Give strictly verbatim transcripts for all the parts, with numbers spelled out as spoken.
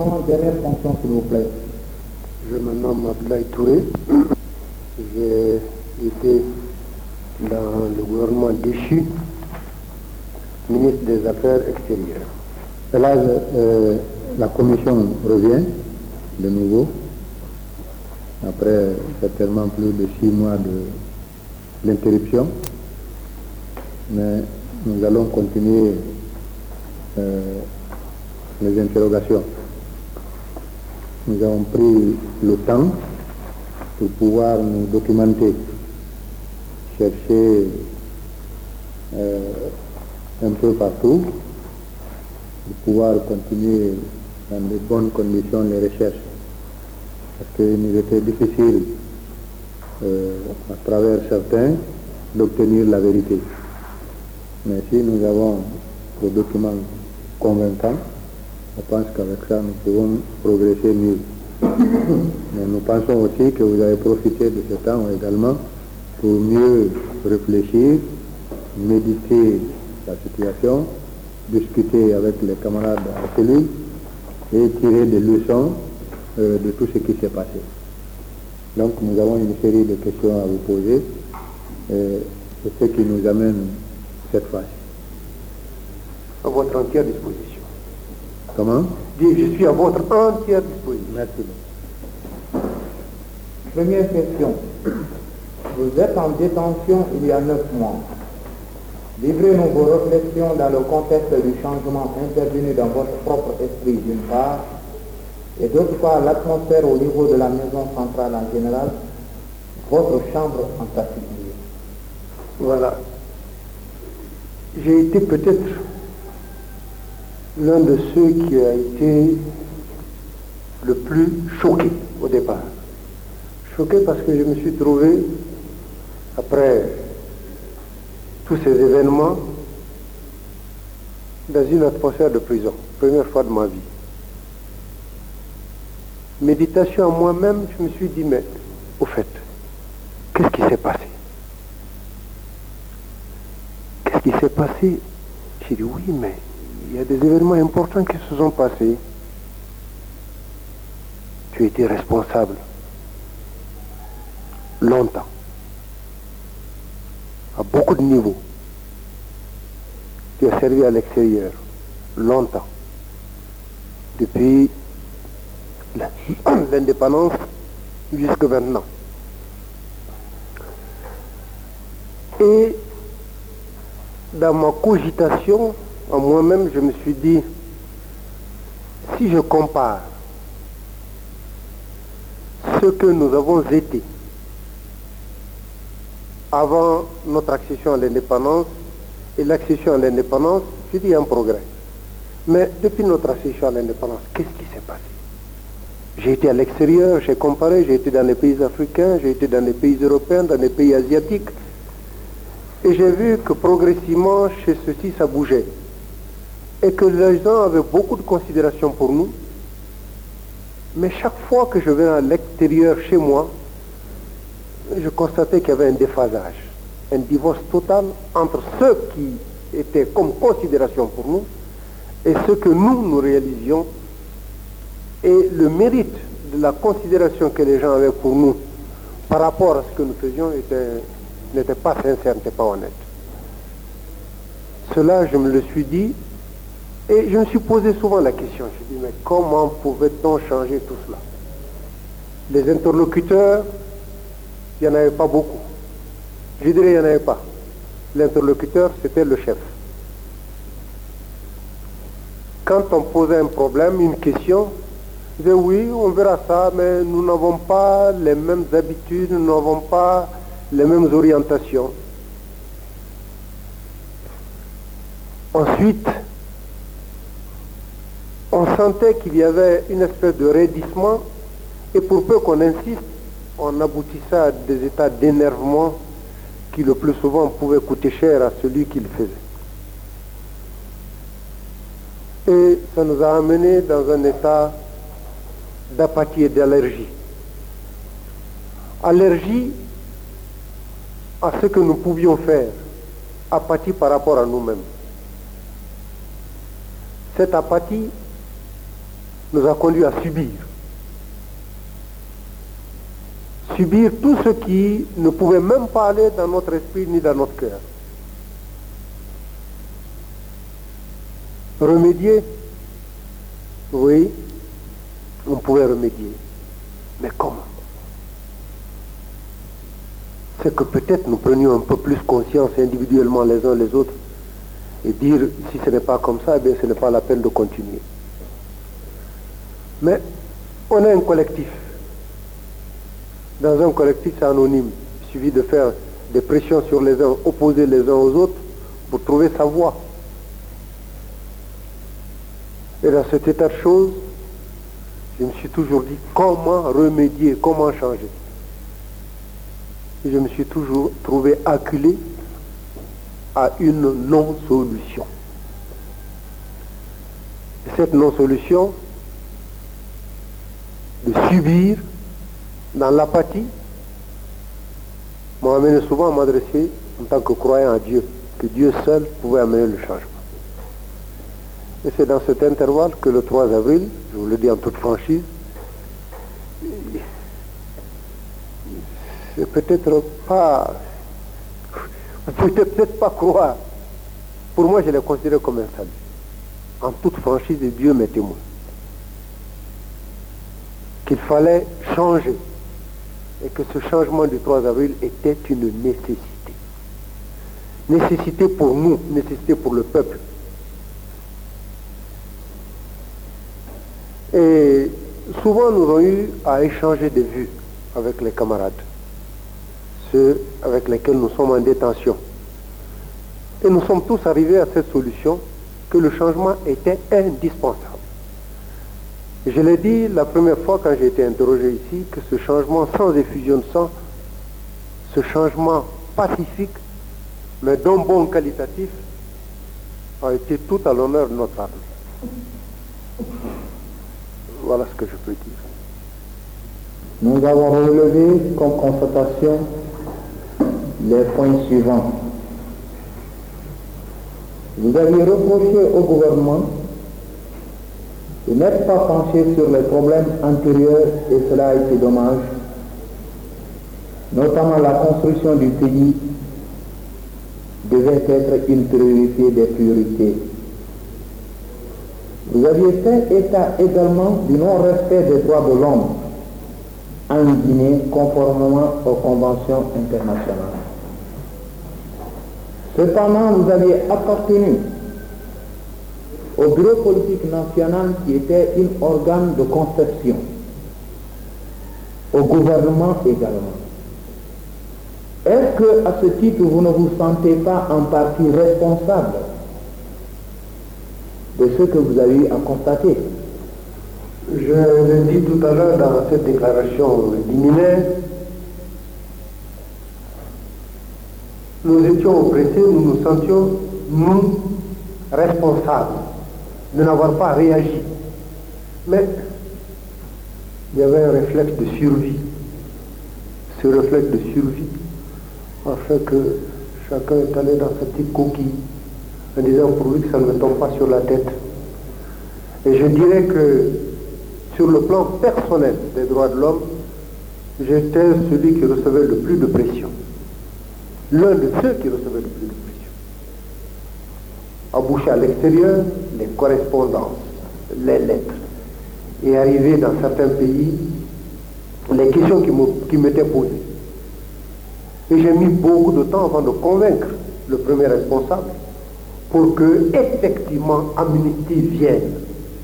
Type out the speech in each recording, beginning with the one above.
nom, dernière fonction s'il vous plaît. Je me nomme Abdoulaye Touré. J'ai été dans le gouvernement déchu, ministre des Affaires extérieures. Et là, euh, la commission revient de nouveau, après certainement plus de six mois de l'interruption, mais nous allons continuer euh, les interrogations. Nous avons pris le temps pour pouvoir nous documenter, chercher euh, un peu partout, pour pouvoir continuer dans de bonnes conditions les recherches. Parce qu'il nous était difficile, euh, à travers certains, d'obtenir la vérité. Mais si nous avons des documents convaincants, je pense qu'avec ça, nous pouvons progresser mieux. Mais nous pensons aussi que vous avez profité de ce temps également pour mieux réfléchir, méditer la situation, discuter avec les camarades à cellule et tirer des leçons euh, de tout ce qui s'est passé. Donc nous avons une série de questions à vous poser et c'est ce qui nous amène cette fois-ci. À votre entière disposition. Comment? Dis, je suis à votre entière disposition. Merci. Première question. Vous êtes en détention il y a neuf mois. Livrez-nous vos réflexions dans le contexte du changement intervenu dans votre propre esprit d'une part, et d'autre part l'atmosphère au niveau de la maison centrale en général, votre chambre en particulier. Voilà. J'ai été peut-être l'un de ceux qui a été le plus choqué au départ. Choqué parce que je me suis trouvé, après tous ces événements, dans une atmosphère de prison, première fois de ma vie. Méditation à moi-même, je me suis dit, mais au fait, qu'est-ce qui s'est passé? Qu'est-ce qui s'est passé? J'ai dit, oui, mais il y a des événements importants qui se sont passés. Tu étais responsable longtemps, à beaucoup de niveaux. Tu as servi à l'extérieur longtemps, depuis l'indépendance jusque maintenant. Et dans ma cogitation, en moi-même, je me suis dit, si je compare ce que nous avons été avant notre accession à l'indépendance et l'accession à l'indépendance, je dis un progrès. Mais depuis notre accession à l'indépendance, qu'est-ce qui s'est passé? J'ai été à l'extérieur, j'ai comparé, j'ai été dans les pays africains, j'ai été dans les pays européens, dans les pays asiatiques, et j'ai vu que progressivement, chez ceux-ci, ça bougeait. Et que les gens avaient beaucoup de considération pour nous. Mais chaque fois que je venais à l'extérieur, chez moi, je constatais qu'il y avait un déphasage, un divorce total entre ceux qui étaient comme considération pour nous et ce que nous, nous réalisions. Et le mérite de la considération que les gens avaient pour nous par rapport à ce que nous faisions était, n'était pas sincère, n'était pas honnête. Cela, je me le suis dit, et je me suis posé souvent la question. Je me dis, mais comment pouvait-on changer tout cela? Les interlocuteurs, il n'y en avait pas beaucoup. Je dirais il n'y en avait pas. L'interlocuteur, c'était le chef. Quand on posait un problème, une question, je disais oui, on verra ça, mais nous n'avons pas les mêmes habitudes, nous n'avons pas les mêmes orientations. Ensuite, on sentait qu'il y avait une espèce de raidissement, et pour peu qu'on insiste, on aboutissait à des états d'énervement qui le plus souvent pouvaient coûter cher à celui qui le faisait. Et ça nous a amenés dans un état d'apathie et d'allergie. Allergie à ce que nous pouvions faire, apathie par rapport à nous-mêmes. Cette apathie nous a conduit à subir. Subir tout ce qui ne pouvait même pas aller dans notre esprit ni dans notre cœur. Remédier, oui, on pouvait remédier. Mais comment? C'est que peut-être nous prenions un peu plus conscience individuellement les uns les autres et dire si ce n'est pas comme ça, eh bien ce n'est pas la peine de continuer. Mais on est un collectif. Dans un collectif, c'est anonyme. Il suffit de faire des pressions sur les uns, opposer les uns aux autres pour trouver sa voie. Et dans cet état de choses, je me suis toujours dit comment remédier, comment changer. Et je me suis toujours trouvé acculé à une non-solution. Et cette non-solution, de subir dans l'apathie, m'a amené souvent à m'adresser en tant que croyant à Dieu, que Dieu seul pouvait amener le changement. Et c'est dans cet intervalle que le trois avril, je vous le dis en toute franchise, c'est peut-être pas, vous pouvez peut-être pas croire, pour moi je l'ai considéré comme un salut. En toute franchise, et Dieu m'est témoin. Qu'il fallait changer et que ce changement du trois avril était une nécessité. Nécessité pour nous, nécessité pour le peuple. Et souvent nous avons eu à échanger des vues avec les camarades, ceux avec lesquels nous sommes en détention. Et nous sommes tous arrivés à cette solution que le changement était indispensable. Je l'ai dit la première fois quand j'ai été interrogé ici, que ce changement sans effusion de sang, ce changement pacifique, mais d'un bon qualitatif, a été tout à l'honneur de notre armée. Voilà ce que je peux dire. Nous avons relevé comme constatation les points suivants. Vous aviez reproché au gouvernement de n'être pas penché sur les problèmes antérieurs, et cela a été dommage, notamment la construction du pays devait être une priorité des priorités. Vous aviez fait état également du non-respect des droits de l'homme en Guinée conformément aux conventions internationales. Cependant, vous aviez appartenu au bureau politique national qui était un organe de conception, au gouvernement également. Est-ce que, à ce titre, vous ne vous sentez pas en partie responsable de ce que vous avez eu à constater? Je l'ai dit tout à l'heure dans cette déclaration liminaire, nous étions oppressés, nous nous sentions, nous, responsables de n'avoir pas réagi. Mais il y avait un réflexe de survie. Ce réflexe de survie a fait que chacun est allé dans sa petite coquille en disant pourvu que ça ne me tombe pas sur la tête. Et je dirais que sur le plan personnel des droits de l'homme, j'étais celui qui recevait le plus de pression. L'un de ceux qui recevait le plus de pression. Embauché à l'extérieur, les correspondances, les lettres, et arrivé dans certains pays, les questions qui m'étaient posées. Et j'ai mis beaucoup de temps avant de convaincre le premier responsable pour que, effectivement, Amnesty vienne.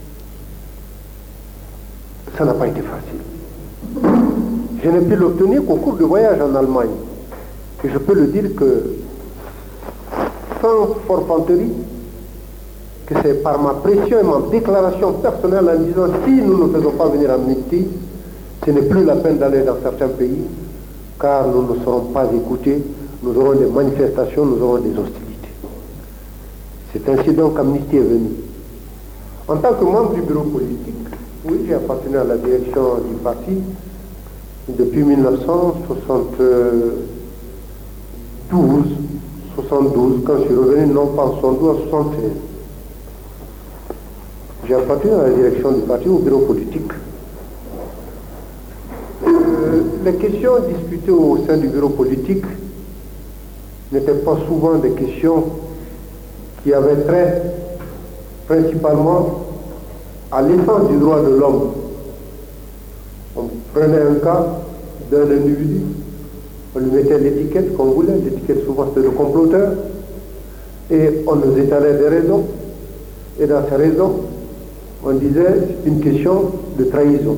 Ça n'a pas été facile. Je n'ai pu l'obtenir qu'au cours de voyage en Allemagne. Et je peux le dire que, sans forfanterie, que c'est par ma pression et ma déclaration personnelle en disant si nous ne faisons pas venir Amnesty, ce n'est plus la peine d'aller dans certains pays, car nous ne serons pas écoutés, nous aurons des manifestations, nous aurons des hostilités. C'est ainsi donc qu'Amnesty est venu. En tant que membre du bureau politique, oui, j'ai appartenu à la direction du parti depuis mille neuf cent soixante-douze, soixante-douze, quand je suis revenu, non pas en soixante-douze, en soixante-treize. J'ai appartenu à la direction du parti, au bureau politique. Euh, les questions discutées au sein du bureau politique n'étaient pas souvent des questions qui avaient trait principalement à l'essence du droit de l'homme. On prenait un cas d'un individu, on lui mettait l'étiquette qu'on voulait, l'étiquette souvent c'était le comploteur, et on nous étalait des raisons, et dans ces raisons, on disait c'est une question de trahison.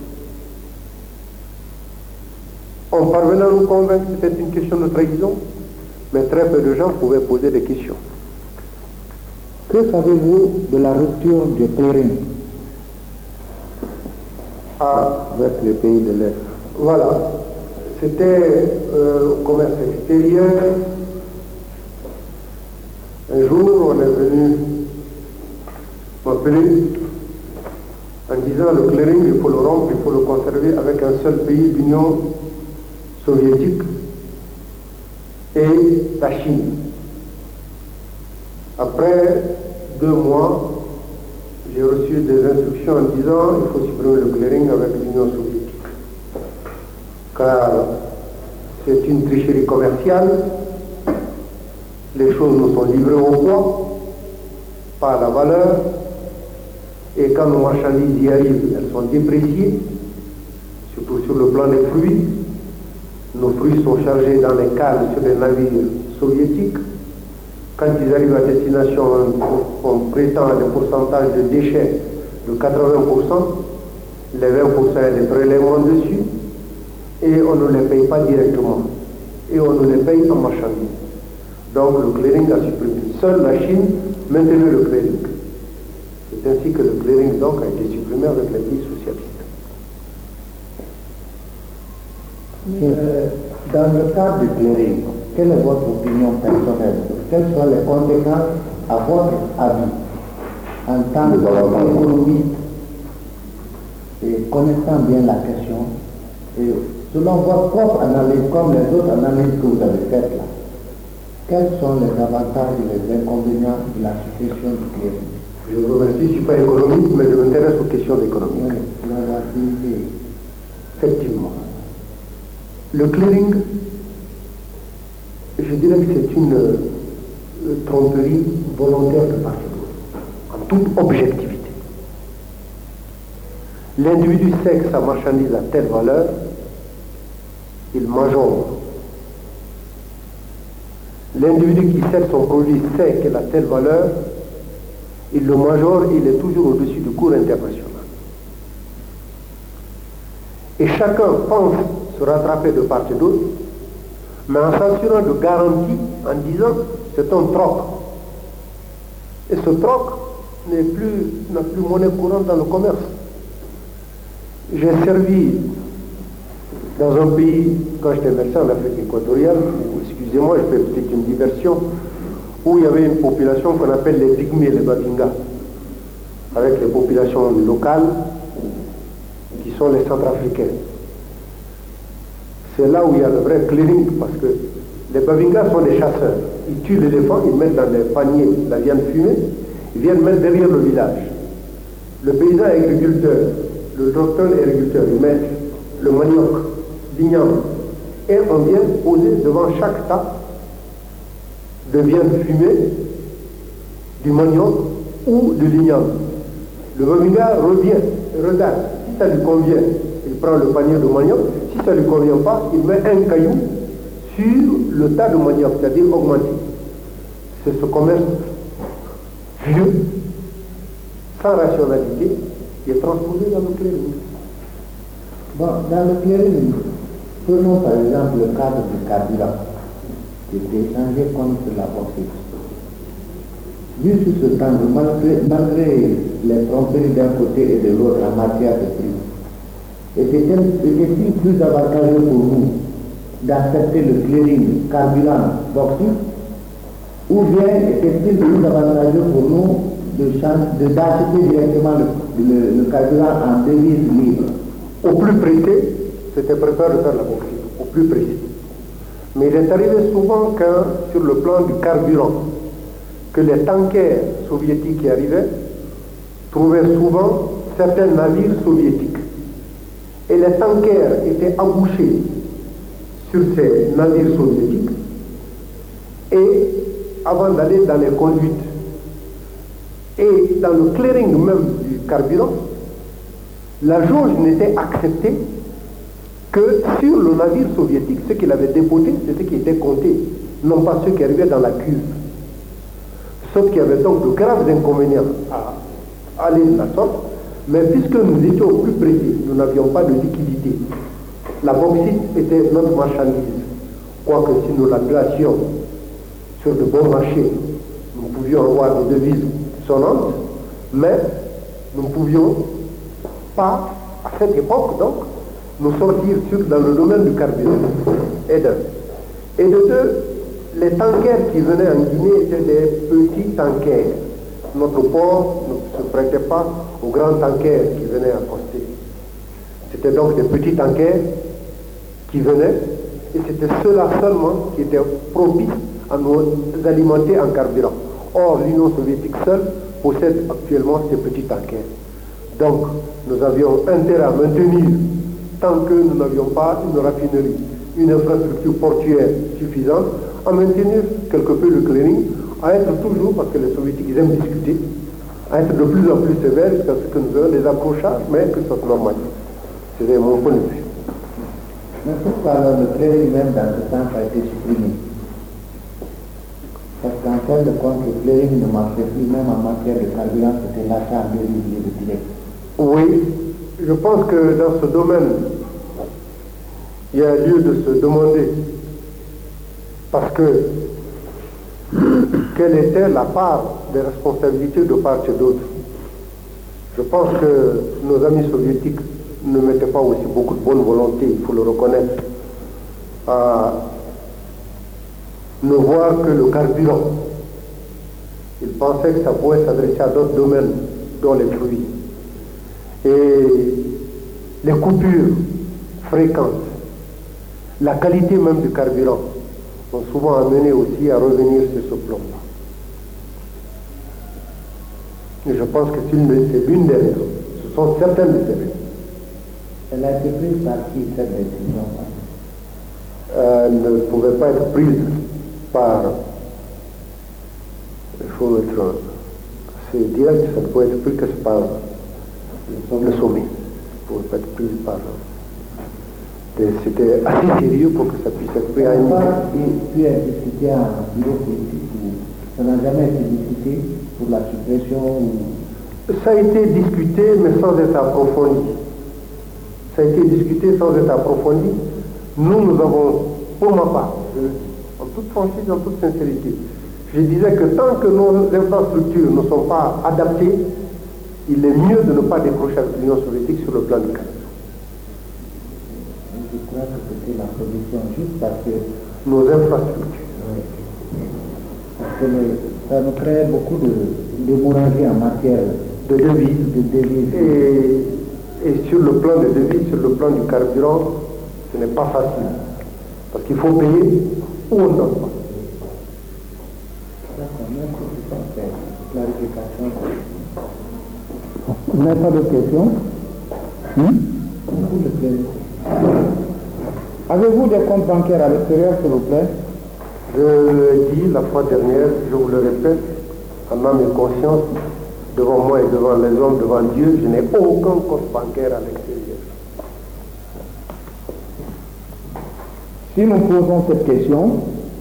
On parvenait à nous convaincre que c'était une question de trahison, mais très peu de gens pouvaient poser des questions. Que savez-vous de la rupture du clearing avec les pays de l'Est? Voilà. C'était euh, au commerce extérieur. Un jour, on est venu m'appeler en disant le clearing, il faut le rompre, il faut le conserver avec un seul pays, l'Union soviétique et la Chine. Après deux mois, j'ai reçu des instructions en disant il faut supprimer le clearing avec l'Union soviétique. Car c'est une tricherie commerciale, les choses nous sont livrées au poids, pas à la valeur, et quand nos marchandises y arrivent, elles sont dépréciées, surtout sur le plan des fruits. Nos fruits sont chargés dans les cales sur les navires soviétiques. Quand ils arrivent à destination, on, on prétend à des pourcentages de déchets de quatre-vingts pour cent, les vingt pour cent et les prélèvements dessus, et on ne les paye pas directement, et on ne les paye en marchandises. Donc le clearing a supprimé. Seule la Chine maintenait le clearing. C'est ainsi que le clearing donc a été supprimé avec les pays socialistes. Euh, Dans le cadre du clearing, quelle est votre opinion personnelle? Quelles sont les conséquences à votre avis en tant qu'économiste et connaissant bien la question et selon votre propre analyse, comme les autres analyses que vous avez faites là, quels sont les avantages et les inconvénients de la suppression du clearing? Je vous remercie, je ne suis pas économiste, mais je m'intéresse aux questions économiques. Oui, effectivement. Le clearing, je dirais que c'est une euh, tromperie volontaire de part et d'autre, en toute objectivité. L'individu sait que sa marchandise a telle valeur, il majore. L'individu qui sait que son produit sait qu'elle a telle valeur, il le majore, il est toujours au-dessus du cours international. Et chacun pense se rattraper de part et d'autre, mais en s'assurant de garanties, en disant c'est un troc. Et ce troc n'est plus, n'a plus monnaie courante dans le commerce. J'ai servi dans un pays, quand j'étais médecin en Afrique équatoriale, excusez-moi, je fais peut-être une diversion, où il y avait une population qu'on appelle les pygmées, les Babingas, avec les populations locales qui sont les Centrafricains. C'est là où il y a le vrai clearing, parce que les Babingas sont des chasseurs. Ils tuent l'éléphant, ils mettent dans des paniers la viande fumée, ils viennent mettre derrière le village. Le paysan agriculteur, le docteur agriculteur, ils mettent le manioc, l'igname, et on vient poser devant chaque tas de viande fumée, du manioc ou de l'igname. Le Babinga revient, regarde, si ça lui convient, il prend le panier de manioc, si ça ne lui convient pas, il met un caillou sur le tas de manioc, c'est-à-dire augmenté. C'est ce commerce vieux, sans rationalité, qui est transposé dans le clearing. Bon, dans le clearing, prenons par exemple le cadre du carburant, qui est échangé contre la bauxite. Vu sur ce temps, malgré, malgré les tromperies d'un côté et de l'autre en matière de prix, était-il plus avantageux pour vous d'accepter le clearing carburant bauxite, ou bien était-il plus avantageux pour nous de, de, d'acheter directement le, le, le carburant en devise libre? Au plus pressé, c'était préférable de faire la bauxite, au plus pressé. Mais il est arrivé souvent que sur le plan du carburant, que les tankers soviétiques qui arrivaient trouvaient souvent certains navires soviétiques. Et les tankers étaient embouchés sur ces navires soviétiques et avant d'aller dans les conduites et dans le clearing même du carburant, la jauge n'était acceptée que sur le navire soviétique. Ce qu'il avait dépoté, c'est ce qui était compté, non pas ceux qui arrivaient dans la cuve. Sauf qu'il y avait donc de graves inconvénients à aller de la sorte, mais puisque nous étions plus pressés, nous n'avions pas de liquidité. La bauxite était notre marchandise, quoique si nous la placions sur de bons marchés, nous pouvions avoir des devises sonnantes, mais nous ne pouvions pas, à cette époque donc, nous sortir sur, dans le domaine du carburant. Et de, et de deux, les tankers qui venaient en Guinée étaient des petits tankers. Notre port ne se prêtait pas aux grands tankers qui venaient accoster. C'était donc des petits tankers qui venaient, et c'était ceux-là seulement qui étaient propices à nous alimenter en carburant. Or, l'Union soviétique seule possède actuellement ces petits tankers. Donc, nous avions intérêt à maintenir, tant que nous n'avions pas une raffinerie, une infrastructure portuaire suffisante, à maintenir quelque peu le clearing, à être toujours, parce que les soviétiques ils aiment discuter, à être de plus en plus sévères jusqu'à ce que nous ayons des accrochages, mais que ça se normalise. C'est mon point de vue. Mais pourquoi alors le clearing même dans ce temps a été supprimé? Parce qu'en fin de compte, le clearing ne marchait plus, même en matière de carburant, c'était l'achat de l'huile de direct. Oui, je pense que dans ce domaine, il y a lieu de se demander, parce que quelle était la part des responsabilités de part et d'autre. Je pense que nos amis soviétiques ne mettaient pas aussi beaucoup de bonne volonté, il faut le reconnaître, à ne voir que le carburant. Ils pensaient que ça pouvait s'adresser à d'autres domaines, dont les fruits. Et les coupures fréquentes, la qualité même du carburant, ont souvent amené aussi à revenir sur ce plan-là. Et je pense que c'est l'une des raisons. Ce sont certaines des raisons. Elle a été prise par qui cette décision? Elle ne pouvait pas être prise par, il faut être assez direct, ça ne pouvait être pris que par le sommet. Ça ne pouvait pas être prise par... C'était assez sérieux pour que ça puisse être pris à une idée. Puis être discuté en bureau politique, ça n'a jamais été discuté pour la suppression ou... Ça a été discuté, mais sans être approfondi. Ça a été discuté sans être approfondi. Nous, nous avons, pour ma part, en toute franchise, en toute sincérité, je disais que tant que nos infrastructures ne sont pas adaptées, il est mieux de ne pas décrocher avec l'Union soviétique sur le plan du carburant. Je crois que c'était la position juste parce que... Nos infrastructures. Oui. Parce que le, ça nous crée beaucoup de d'hémorragie en matière de devises. De devises. Et, et sur le plan des devises, sur le plan du carburant, ce n'est pas facile. Parce qu'il faut payer ou on ne donne pas. D'accord, merci pour cette clarification. Vous n'avez pas de questions? Hmm? Avez-vous des comptes bancaires à l'extérieur, s'il vous plaît? Je l'ai dit la fois dernière, je vous le répète, en âme et conscience, devant moi et devant les hommes, devant Dieu, je n'ai aucun compte bancaire à l'extérieur. Si nous posons cette question,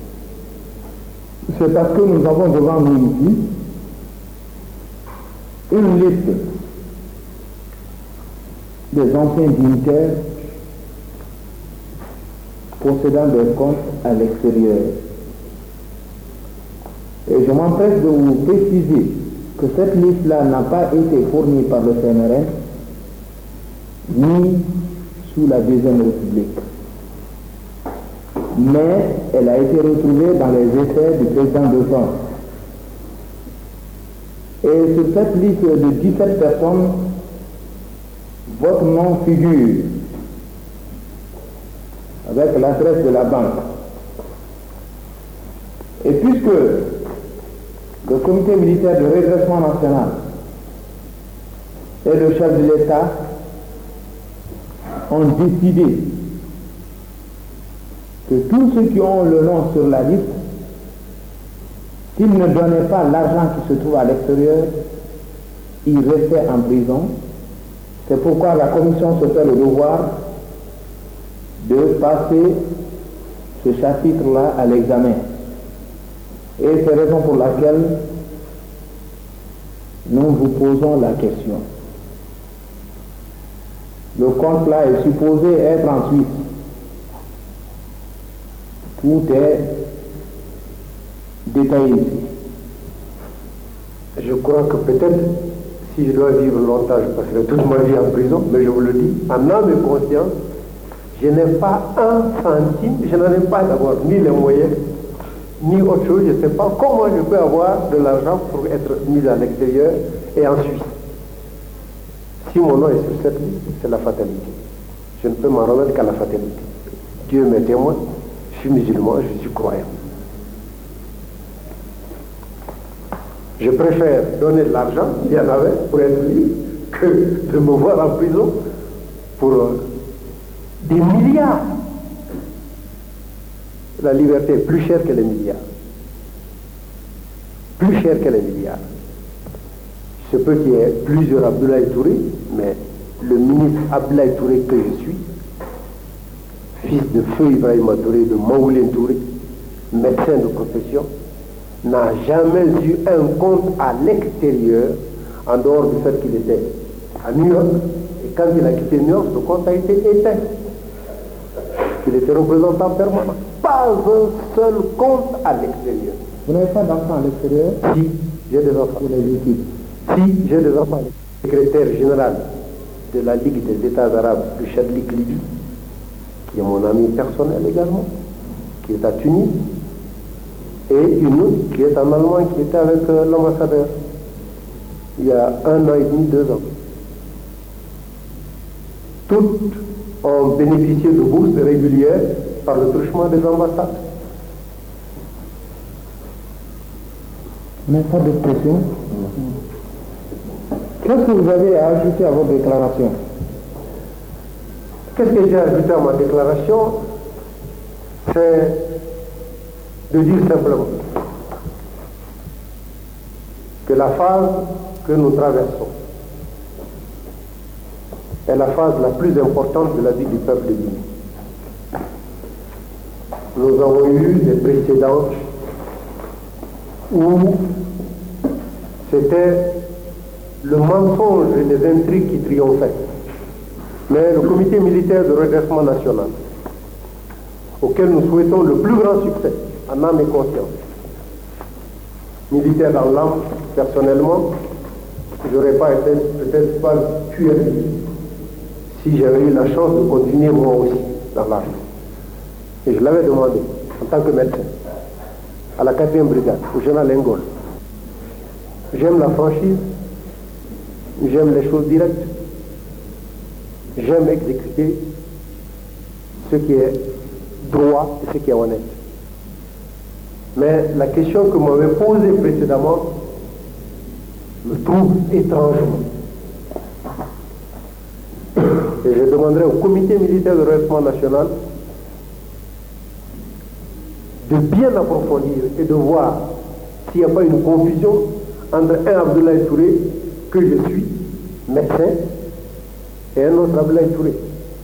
c'est parce que nous avons devant nous ici une liste des anciens dignitaires possédant des comptes à l'extérieur. Et je m'empresse de vous préciser que cette liste-là n'a pas été fournie par le C N R S ni sous la Deuxième République. Mais elle a été retrouvée dans les essais du président de France. Et sur cette liste de dix-sept personnes, votre nom figure avec l'adresse de la banque. Et puisque le comité militaire de redressement national et le chef de l'État ont décidé que tous ceux qui ont le nom sur la liste, s'ils ne donnaient pas l'argent qui se trouve à l'extérieur, ils restaient en prison. C'est pourquoi la commission se fait le devoir de passer ce chapitre-là à l'examen. Et c'est la raison pour laquelle nous vous posons la question. Le compte là est supposé être en Suisse. Tout est détaillé ici. Je crois que peut-être, si je dois vivre longtemps, je passerai toute ma vie en prison, mais je vous le dis, en âme et conscience, je n'ai pas un centime, je n'en ai pas d'abord ni les moyens, ni autre chose, je ne sais pas comment je peux avoir de l'argent pour être mis à l'extérieur et en Suisse. Si mon nom est sur cette liste, c'est la fatalité. Je ne peux m'en remettre qu'à la fatalité. Dieu m'est témoin, je suis musulman, je suis croyant. Je préfère donner de l'argent, s'il y en avait, pour être libre, que de me voir en prison pour euh, des milliards. La liberté est plus chère que les milliards. Plus chère que les milliards. Je peux qu'il y ait plusieurs Abdoulaye Touré, mais le ministre Abdoulaye Touré que je suis, fils de feu Ibrahima Touré, de Maoulen Touré, médecin de profession, n'a jamais eu un compte à l'extérieur, en dehors du fait qu'il était à New York. Et quand il a quitté New York, ce compte a été éteint. Il était représentant permanent. Pas un seul compte à l'extérieur. Vous n'avez pas d'enfants à l'extérieur? Si, j'ai des enfants. Vous les études? Si, j'ai des enfants. Le secrétaire général de la Ligue des États arabes, le Chadlik Libye, qui est mon ami personnel également, qui est à Tunis, et une autre qui est en Allemagne, qui était avec euh, l'ambassadeur il y a un an et demi, deux ans. Toutes ont bénéficié de bourses régulières par le truchement des ambassades. Mais pas de pression. Qu'est-ce que vous avez à ajouter à votre déclaration? Qu'est-ce que j'ai ajouté à ma déclaration? C'est de dire simplement que la phase que nous traversons est la phase la plus importante de la vie du peuple libyen. Nous avons eu des précédents où c'était le mensonge et les intrigues qui triomphaient. Mais le comité militaire de redressement national, auquel nous souhaitons le plus grand succès, en âme et conscience, militaire dans l'âme, personnellement, je n'aurais pas été peut-être pas tué si j'avais eu la chance de continuer moi aussi dans l'armée. Et je l'avais demandé, en tant que médecin, à la quatrième brigade, au général Engol. J'aime la franchise, j'aime les choses directes, j'aime exécuter ce qui est droit et ce qui est honnête. Mais la question que m'avait posée précédemment me trouve étrangement. Et je demanderai au comité militaire de redressement national de bien approfondir et de voir s'il n'y a pas une confusion entre un Abdoulaye Touré, que je suis, médecin, et un autre Abdoulaye Touré.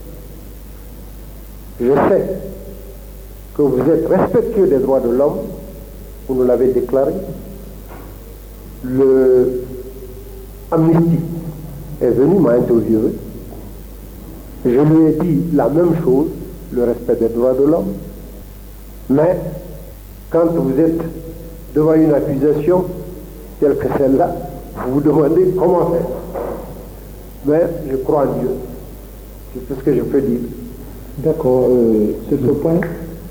Je sais que vous êtes respectueux des droits de l'homme, vous nous l'avez déclaré. Le Amnesty est venu m'interviewer. Je lui ai dit la même chose, le respect des droits de l'homme. Mais quand vous êtes devant une accusation telle que celle-là, vous vous demandez comment faire. Mais je crois en Dieu. C'est tout ce que je peux dire. D'accord. Euh, sur ce point,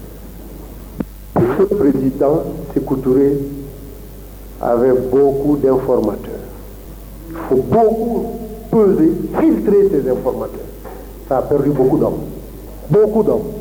le président Sékou Touré avait beaucoup d'informateurs. Il faut beaucoup peser, filtrer ces informateurs. Ça a perdu beaucoup d'hommes. Beaucoup d'hommes.